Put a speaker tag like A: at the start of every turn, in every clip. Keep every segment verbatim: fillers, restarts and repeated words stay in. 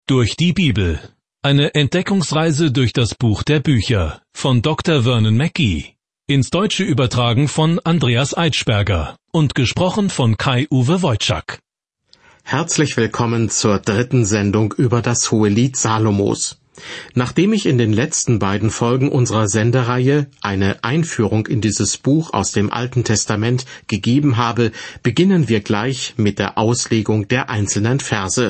A: Durch die Bibel. Eine Entdeckungsreise durch das Buch der Bücher von Doktor Vernon Mackey. Ins Deutsche übertragen von Andreas Eitschberger und gesprochen von Kai-Uwe Wojczak.
B: Herzlich willkommen zur dritten Sendung über das Hohelied Salomos. Nachdem ich in den letzten beiden Folgen unserer Sendereihe eine Einführung in dieses Buch aus dem Alten Testament gegeben habe, beginnen wir gleich mit der Auslegung der einzelnen Verse.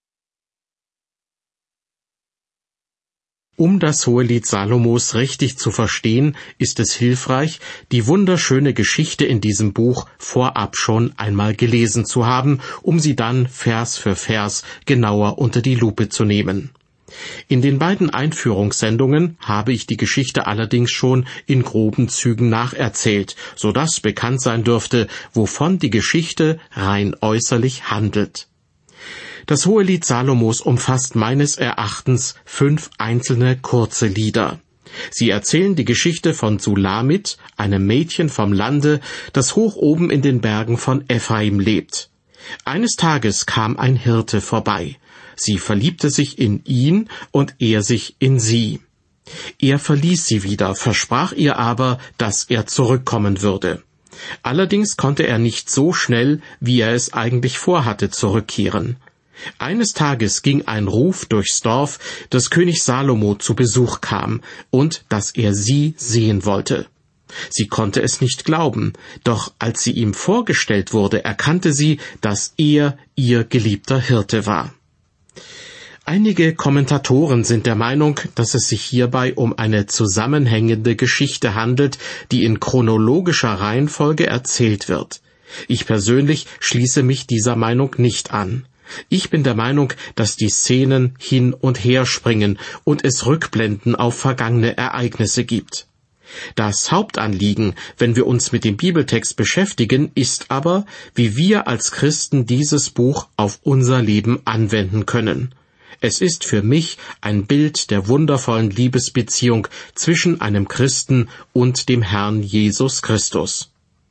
B: Um das Hohelied Salomos richtig zu verstehen, ist es hilfreich, die wunderschöne Geschichte in diesem Buch vorab schon einmal gelesen zu haben, um sie dann Vers für Vers genauer unter die Lupe zu nehmen. In den beiden Einführungssendungen habe ich die Geschichte allerdings schon in groben Zügen nacherzählt, so dass bekannt sein dürfte, wovon die Geschichte rein äußerlich handelt. Das Hohelied Salomos umfasst meines Erachtens fünf einzelne kurze Lieder. Sie erzählen die Geschichte von Sulamit, einem Mädchen vom Lande, das hoch oben in den Bergen von Ephraim lebt. Eines Tages kam ein Hirte vorbei. Sie verliebte sich in ihn und er sich in sie. Er verließ sie wieder, versprach ihr aber, dass er zurückkommen würde. Allerdings konnte er nicht so schnell, wie er es eigentlich vorhatte, zurückkehren. Eines Tages ging ein Ruf durchs Dorf, dass König Salomo zu Besuch kam und dass er sie sehen wollte. Sie konnte es nicht glauben, doch als sie ihm vorgestellt wurde, erkannte sie, dass er ihr geliebter Hirte war. Einige Kommentatoren sind der Meinung, dass es sich hierbei um eine zusammenhängende Geschichte handelt, die in chronologischer Reihenfolge erzählt wird. Ich persönlich schließe mich dieser Meinung nicht an. Ich bin der Meinung, dass die Szenen hin und her springen und es Rückblenden auf vergangene Ereignisse gibt. Das Hauptanliegen, wenn wir uns mit dem Bibeltext beschäftigen, ist aber, wie wir als Christen dieses Buch auf unser Leben anwenden können. Es ist für mich ein Bild der wundervollen Liebesbeziehung zwischen einem Christen und dem Herrn Jesus Christus.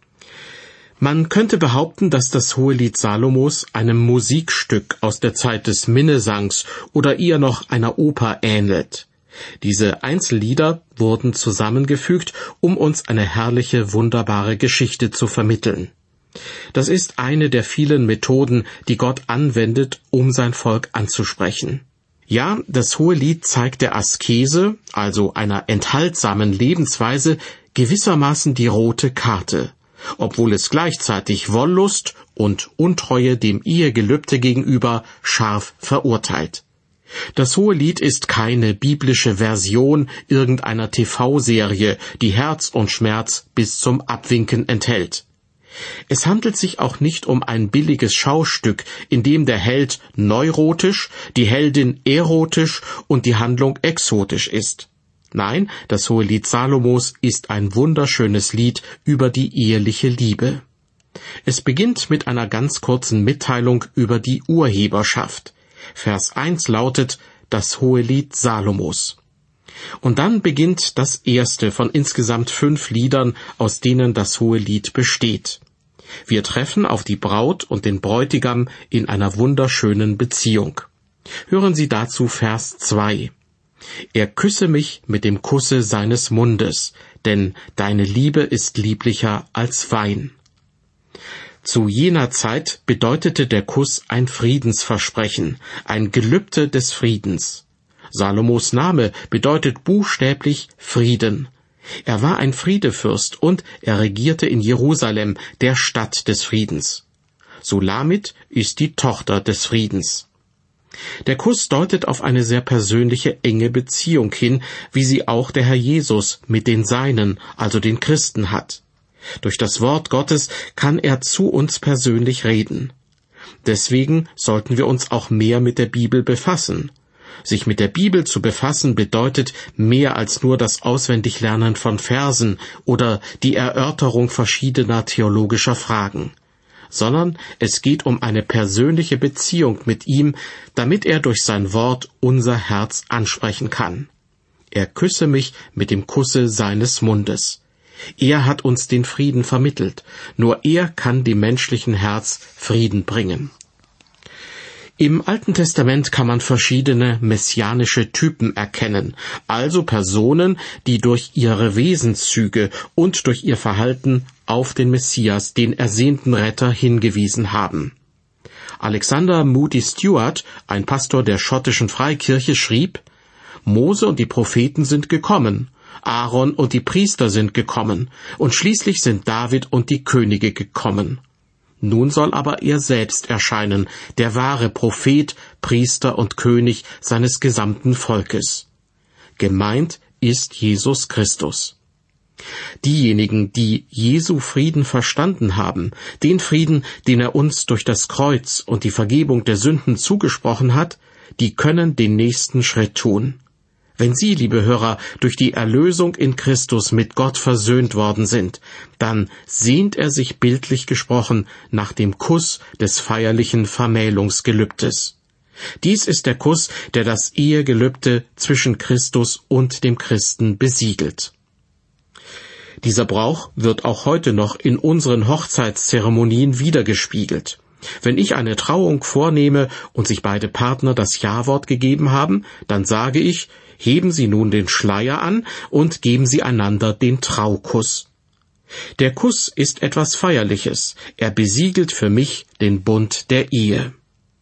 B: Man könnte behaupten, dass das Hohelied Salomos einem Musikstück aus der Zeit des Minnesangs oder eher noch einer Oper ähnelt. Diese Einzellieder wurden zusammengefügt, um uns eine herrliche, wunderbare Geschichte zu vermitteln. Das ist eine der vielen Methoden, die Gott anwendet, um sein Volk anzusprechen. Ja, das Hohelied zeigt der Askese, also einer enthaltsamen Lebensweise, gewissermaßen die rote Karte, obwohl es gleichzeitig Wollust und Untreue dem Ehegelübde gegenüber scharf verurteilt. Das Hohelied ist keine biblische Version irgendeiner T V-Serie, die Herz und Schmerz bis zum Abwinken enthält. Es handelt sich auch nicht um ein billiges Schaustück, in dem der Held neurotisch, die Heldin erotisch und die Handlung exotisch ist. Nein, das Hohelied Salomos ist ein wunderschönes Lied über die eheliche Liebe. Es beginnt mit einer ganz kurzen Mitteilung über die Urheberschaft. Vers eins lautet, das Hohelied Salomos. Und dann beginnt das erste von insgesamt fünf Liedern, aus denen das Hohelied besteht. Wir treffen auf die Braut und den Bräutigam in einer wunderschönen Beziehung. Hören Sie dazu Vers zwei. Er küsse mich mit dem Kusse seines Mundes, denn deine Liebe ist lieblicher als Wein. Zu jener Zeit bedeutete der Kuss ein Friedensversprechen, ein Gelübde des Friedens. Salomos Name bedeutet buchstäblich Frieden. Er war ein Friedefürst und er regierte in Jerusalem, der Stadt des Friedens. Sulamit ist die Tochter des Friedens. Der Kuss deutet auf eine sehr persönliche, enge Beziehung hin, wie sie auch der Herr Jesus mit den Seinen, also den Christen, hat. Durch das Wort Gottes kann er zu uns persönlich reden. Deswegen sollten wir uns auch mehr mit der Bibel befassen. Sich mit der Bibel zu befassen bedeutet mehr als nur das Auswendiglernen von Versen oder die Erörterung verschiedener theologischer Fragen, sondern es geht um eine persönliche Beziehung mit ihm, damit er durch sein Wort unser Herz ansprechen kann. Er küsse mich mit dem Kusse seines Mundes. Er hat uns den Frieden vermittelt. Nur er kann dem menschlichen Herz Frieden bringen. Im Alten Testament kann man verschiedene messianische Typen erkennen, also Personen, die durch ihre Wesenszüge und durch ihr Verhalten auf den Messias, den ersehnten Retter, hingewiesen haben. Alexander Moody Stuart, ein Pastor der schottischen Freikirche, schrieb: Mose und die Propheten sind gekommen, Aaron und die Priester sind gekommen, und schließlich sind David und die Könige gekommen. Nun soll aber er selbst erscheinen, der wahre Prophet, Priester und König seines gesamten Volkes. Gemeint ist Jesus Christus. Diejenigen, die Jesu Frieden verstanden haben, den Frieden, den er uns durch das Kreuz und die Vergebung der Sünden zugesprochen hat, die können den nächsten Schritt tun. Wenn Sie, liebe Hörer, durch die Erlösung in Christus mit Gott versöhnt worden sind, dann sehnt er sich bildlich gesprochen nach dem Kuss des feierlichen Vermählungsgelübdes. Dies ist der Kuss, der das Ehegelübde zwischen Christus und dem Christen besiegelt. Dieser Brauch wird auch heute noch in unseren Hochzeitszeremonien wiedergespiegelt. Wenn ich eine Trauung vornehme und sich beide Partner das Ja-Wort gegeben haben, dann sage ich: Heben Sie nun den Schleier an und geben Sie einander den Traukuss. Der Kuss ist etwas Feierliches. Er besiegelt für mich den Bund der Ehe.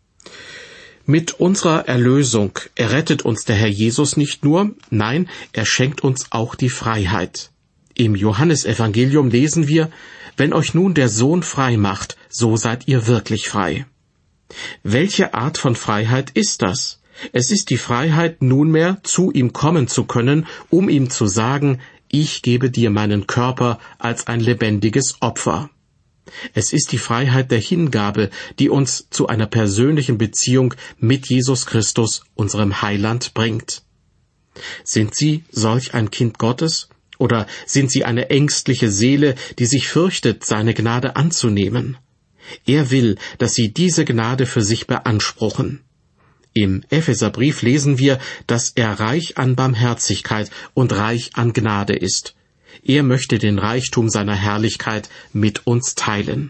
B: Mit unserer Erlösung errettet uns der Herr Jesus nicht nur, nein, er schenkt uns auch die Freiheit. Im Johannesevangelium lesen wir: Wenn euch nun der Sohn frei macht, so seid ihr wirklich frei. Welche Art von Freiheit ist das? Es ist die Freiheit, nunmehr zu ihm kommen zu können, um ihm zu sagen: Ich gebe dir meinen Körper als ein lebendiges Opfer. Es ist die Freiheit der Hingabe, die uns zu einer persönlichen Beziehung mit Jesus Christus, unserem Heiland, bringt. Sind Sie solch ein Kind Gottes? Oder sind Sie eine ängstliche Seele, die sich fürchtet, seine Gnade anzunehmen? Er will, dass Sie diese Gnade für sich beanspruchen. Im Epheserbrief lesen wir, dass er reich an Barmherzigkeit und reich an Gnade ist. Er möchte den Reichtum seiner Herrlichkeit mit uns teilen.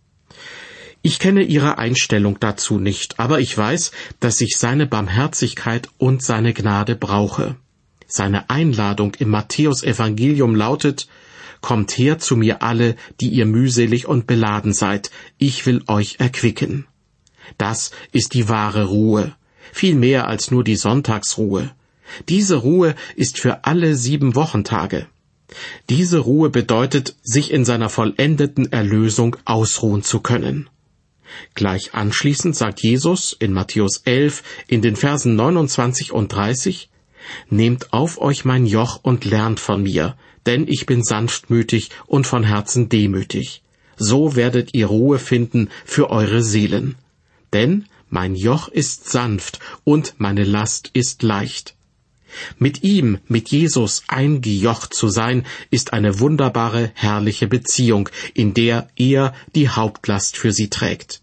B: Ich kenne Ihre Einstellung dazu nicht, aber ich weiß, dass ich seine Barmherzigkeit und seine Gnade brauche. Seine Einladung im Matthäus-Evangelium lautet: Kommt her zu mir alle, die ihr mühselig und beladen seid, ich will euch erquicken. Das ist die wahre Ruhe, viel mehr als nur die Sonntagsruhe. Diese Ruhe ist für alle sieben Wochentage. Diese Ruhe bedeutet, sich in seiner vollendeten Erlösung ausruhen zu können. Gleich anschließend sagt Jesus in Matthäus elf in den Versen neunundzwanzig und dreißig: Nehmt auf euch mein Joch und lernt von mir, denn ich bin sanftmütig und von Herzen demütig. So werdet ihr Ruhe finden für eure Seelen. Denn mein Joch ist sanft und meine Last ist leicht. Mit ihm, mit Jesus eingejocht zu sein, ist eine wunderbare, herrliche Beziehung, in der er die Hauptlast für sie trägt.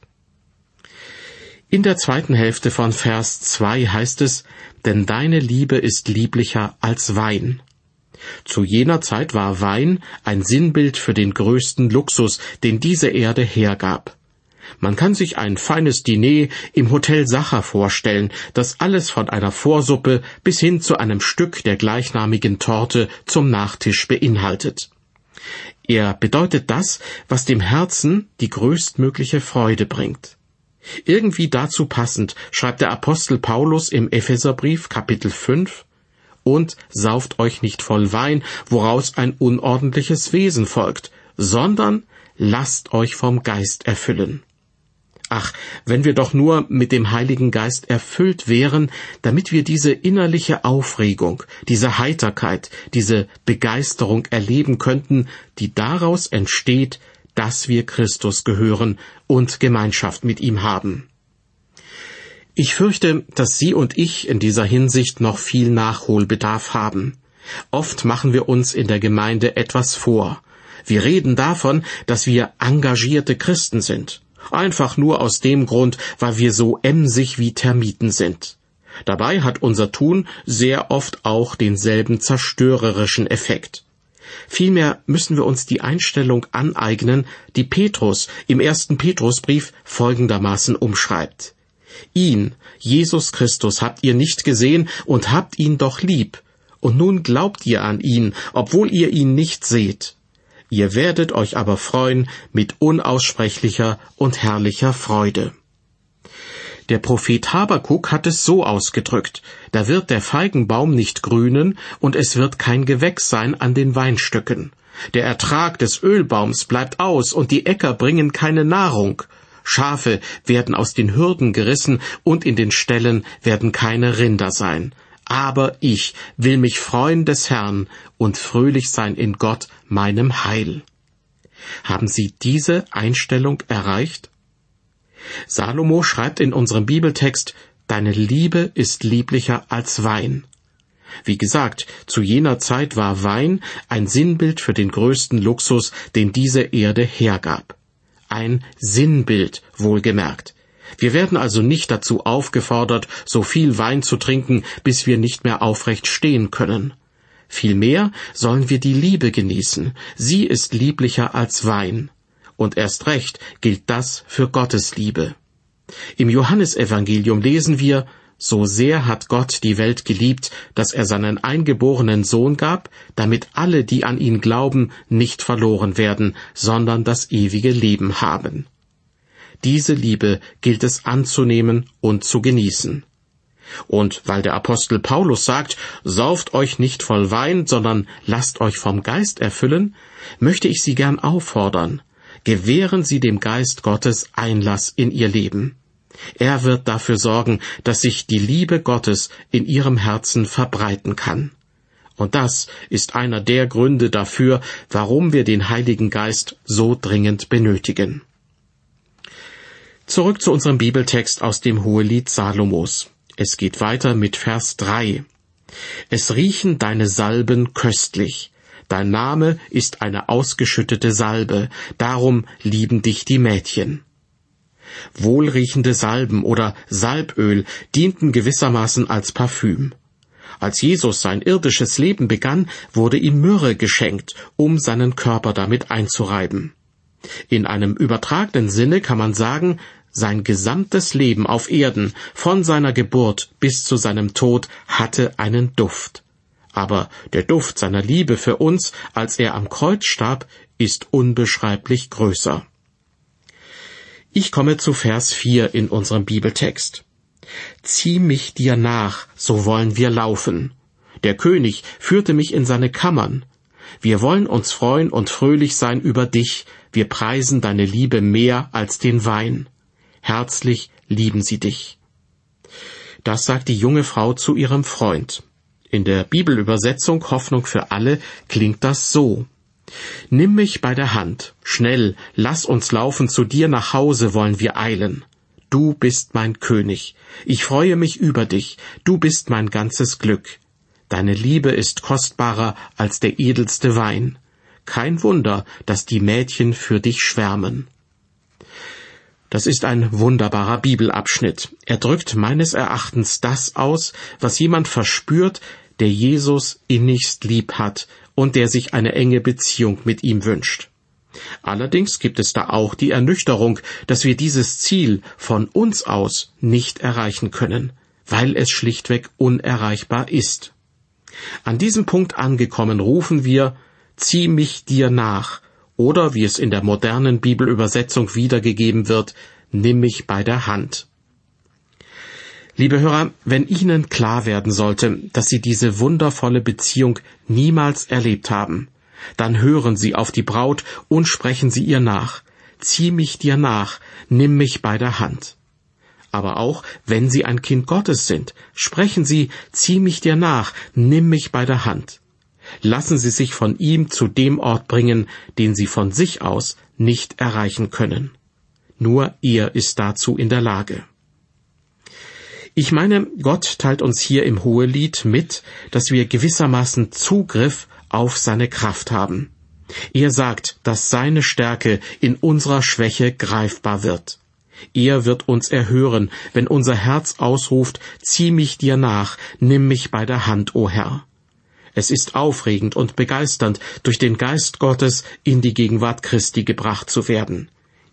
B: In der zweiten Hälfte von Vers zwei heißt es: Denn deine Liebe ist lieblicher als Wein. Zu jener Zeit war Wein ein Sinnbild für den größten Luxus, den diese Erde hergab. Man kann sich ein feines Diner im Hotel Sacher vorstellen, das alles von einer Vorsuppe bis hin zu einem Stück der gleichnamigen Torte zum Nachtisch beinhaltet. Er bedeutet das, was dem Herzen die größtmögliche Freude bringt. Irgendwie dazu passend schreibt der Apostel Paulus im Epheserbrief Kapitel fünf: Und sauft euch nicht voll Wein, woraus ein unordentliches Wesen folgt, sondern lasst euch vom Geist erfüllen. Ach, wenn wir doch nur mit dem Heiligen Geist erfüllt wären, damit wir diese innerliche Aufregung, diese Heiterkeit, diese Begeisterung erleben könnten, die daraus entsteht, dass wir Christus gehören und Gemeinschaft mit ihm haben. Ich fürchte, dass Sie und ich in dieser Hinsicht noch viel Nachholbedarf haben. Oft machen wir uns in der Gemeinde etwas vor. Wir reden davon, dass wir engagierte Christen sind. Einfach nur aus dem Grund, weil wir so emsig wie Termiten sind. Dabei hat unser Tun sehr oft auch denselben zerstörerischen Effekt. Vielmehr müssen wir uns die Einstellung aneignen, die Petrus im ersten Petrusbrief folgendermaßen umschreibt: Ihn, Jesus Christus, habt ihr nicht gesehen und habt ihn doch lieb. Und nun glaubt ihr an ihn, obwohl ihr ihn nicht seht. Ihr werdet euch aber freuen mit unaussprechlicher und herrlicher Freude. Der Prophet Habakuk hat es so ausgedrückt: Da wird der Feigenbaum nicht grünen und es wird kein Gewächs sein an den Weinstöcken. Der Ertrag des Ölbaums bleibt aus und die Äcker bringen keine Nahrung. Schafe werden aus den Hürden gerissen und in den Ställen werden keine Rinder sein. Aber ich will mich freuen des Herrn und fröhlich sein in Gott, meinem Heil. Haben Sie diese Einstellung erreicht? Salomo schreibt in unserem Bibeltext: Deine Liebe ist lieblicher als Wein. Wie gesagt, zu jener Zeit war Wein ein Sinnbild für den größten Luxus, den diese Erde hergab. Ein Sinnbild, wohlgemerkt. Wir werden also nicht dazu aufgefordert, so viel Wein zu trinken, bis wir nicht mehr aufrecht stehen können. Vielmehr sollen wir die Liebe genießen. Sie ist lieblicher als Wein. Und erst recht gilt das für Gottes Liebe. Im Johannesevangelium lesen wir: So sehr hat Gott die Welt geliebt, dass er seinen eingeborenen Sohn gab, damit alle, die an ihn glauben, nicht verloren werden, sondern das ewige Leben haben. Diese Liebe gilt es anzunehmen und zu genießen. Und weil der Apostel Paulus sagt, sauft euch nicht voll Wein, sondern lasst euch vom Geist erfüllen, möchte ich Sie gern auffordern: Gewähren Sie dem Geist Gottes Einlass in Ihr Leben. Er wird dafür sorgen, dass sich die Liebe Gottes in Ihrem Herzen verbreiten kann. Und das ist einer der Gründe dafür, warum wir den Heiligen Geist so dringend benötigen. Zurück zu unserem Bibeltext aus dem Hohelied Salomos. Es geht weiter mit Vers drei. Es riechen deine Salben köstlich. Dein Name ist eine ausgeschüttete Salbe, darum lieben dich die Mädchen. Wohlriechende Salben oder Salböl dienten gewissermaßen als Parfüm. Als Jesus sein irdisches Leben begann, wurde ihm Myrrhe geschenkt, um seinen Körper damit einzureiben. In einem übertragenen Sinne kann man sagen, sein gesamtes Leben auf Erden, von seiner Geburt bis zu seinem Tod, hatte einen Duft. Aber der Duft seiner Liebe für uns, als er am Kreuz starb, ist unbeschreiblich größer. Ich komme zu Vers vier in unserem Bibeltext. Zieh mich dir nach, so wollen wir laufen. Der König führte mich in seine Kammern. Wir wollen uns freuen und fröhlich sein über dich. Wir preisen deine Liebe mehr als den Wein. Herzlich lieben sie dich. Das sagt die junge Frau zu ihrem Freund. In der Bibelübersetzung Hoffnung für alle klingt das so: Nimm mich bei der Hand, schnell, lass uns laufen, zu dir nach Hause wollen wir eilen. Du bist mein König, ich freue mich über dich, du bist mein ganzes Glück. Deine Liebe ist kostbarer als der edelste Wein. Kein Wunder, dass die Mädchen für dich schwärmen. Das ist ein wunderbarer Bibelabschnitt. Er drückt meines Erachtens das aus, was jemand verspürt, der Jesus innigst lieb hat und der sich eine enge Beziehung mit ihm wünscht. Allerdings gibt es da auch die Ernüchterung, dass wir dieses Ziel von uns aus nicht erreichen können, weil es schlichtweg unerreichbar ist. An diesem Punkt angekommen rufen wir: Zieh mich dir nach, oder wie es in der modernen Bibelübersetzung wiedergegeben wird: Nimm mich bei der Hand. Liebe Hörer, wenn Ihnen klar werden sollte, dass Sie diese wundervolle Beziehung niemals erlebt haben, dann hören Sie auf die Braut und sprechen Sie ihr nach: Zieh mich dir nach, nimm mich bei der Hand. Aber auch, wenn Sie ein Kind Gottes sind, sprechen Sie: Zieh mich dir nach, nimm mich bei der Hand. Lassen Sie sich von ihm zu dem Ort bringen, den Sie von sich aus nicht erreichen können. Nur er ist dazu in der Lage. Ich meine, Gott teilt uns hier im Hohelied mit, dass wir gewissermaßen Zugriff auf seine Kraft haben. Er sagt, dass seine Stärke in unserer Schwäche greifbar wird. Er wird uns erhören, wenn unser Herz ausruft: Zieh mich dir nach, nimm mich bei der Hand, o Herr. Es ist aufregend und begeisternd, durch den Geist Gottes in die Gegenwart Christi gebracht zu werden.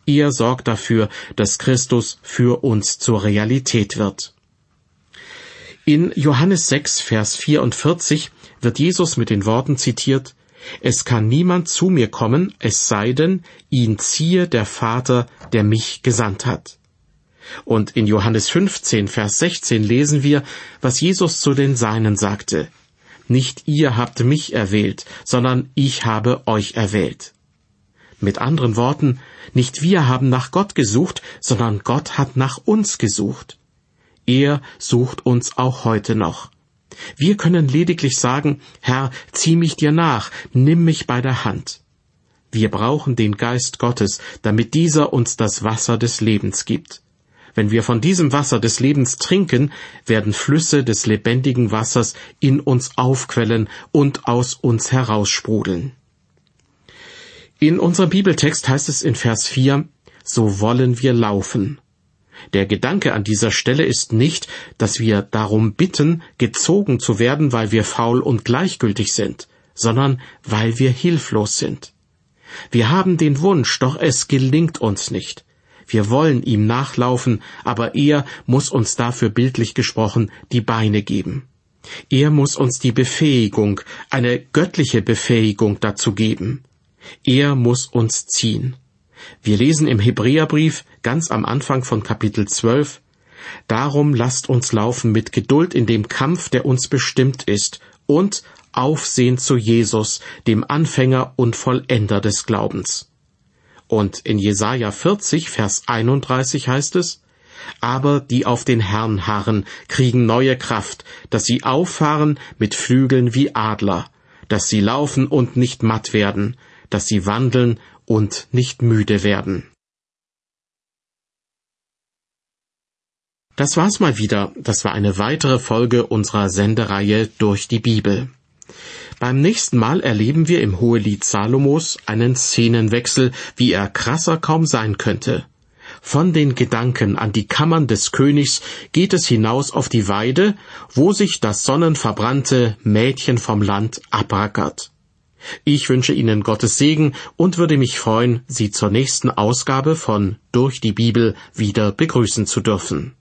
B: Er sorgt dafür, dass Christus für uns zur Realität wird. In Johannes sechs, Vers vierundvierzig wird Jesus mit den Worten zitiert: »Es kann niemand zu mir kommen, es sei denn, ihn ziehe der Vater, der mich gesandt hat.« Und in Johannes fünfzehn, Vers sechzehn lesen wir, was Jesus zu den Seinen sagte: »Nicht ihr habt mich erwählt, sondern ich habe euch erwählt.« Mit anderen Worten, nicht wir haben nach Gott gesucht, sondern Gott hat nach uns gesucht. Er sucht uns auch heute noch. Wir können lediglich sagen: Herr, zieh mich dir nach, nimm mich bei der Hand. Wir brauchen den Geist Gottes, damit dieser uns das Wasser des Lebens gibt. Wenn wir von diesem Wasser des Lebens trinken, werden Flüsse des lebendigen Wassers in uns aufquellen und aus uns heraussprudeln. In unserem Bibeltext heißt es in Vers vier, »So wollen wir laufen.« Der Gedanke an dieser Stelle ist nicht, dass wir darum bitten, gezogen zu werden, weil wir faul und gleichgültig sind, sondern weil wir hilflos sind. Wir haben den Wunsch, doch es gelingt uns nicht. Wir wollen ihm nachlaufen, aber er muss uns dafür bildlich gesprochen die Beine geben. Er muss uns die Befähigung, eine göttliche Befähigung dazu geben. Er muss uns ziehen. Wir lesen im Hebräerbrief ganz am Anfang von Kapitel zwölf, »Darum lasst uns laufen mit Geduld in dem Kampf, der uns bestimmt ist, und Aufsehen zu Jesus, dem Anfänger und Vollender des Glaubens.« Und in Jesaja vierzig, Vers einunddreißig heißt es, »Aber die auf den Herrn harren, kriegen neue Kraft, dass sie auffahren mit Flügeln wie Adler, dass sie laufen und nicht matt werden, dass sie wandeln und nicht müde werden.« Das war's mal wieder. Das war eine weitere Folge unserer Sendereihe Durch die Bibel. Beim nächsten Mal erleben wir im Hohelied Salomos einen Szenenwechsel, wie er krasser kaum sein könnte. Von den Gedanken an die Kammern des Königs geht es hinaus auf die Weide, wo sich das sonnenverbrannte Mädchen vom Land abrackert. Ich wünsche Ihnen Gottes Segen und würde mich freuen, Sie zur nächsten Ausgabe von Durch die Bibel wieder begrüßen zu dürfen.